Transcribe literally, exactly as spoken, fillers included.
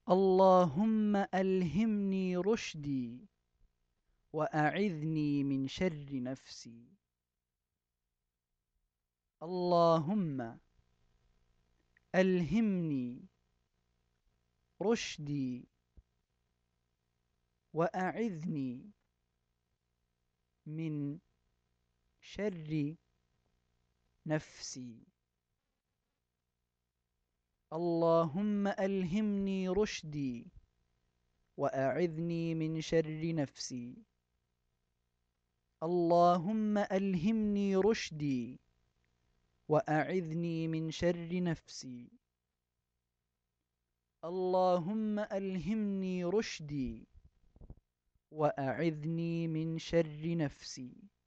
اللهم ألهمني رشدي وأعذني من شر نفسي. اللهم ألهمني رشدي وأعذني من شر نفسي. اللهم ألهمني رشدي وأعذني من شر نفسي. اللهم ألهمني رشدي وأعذني من شر نفسي. اللهم ألهمني رشدي وأعذني من شر نفسي.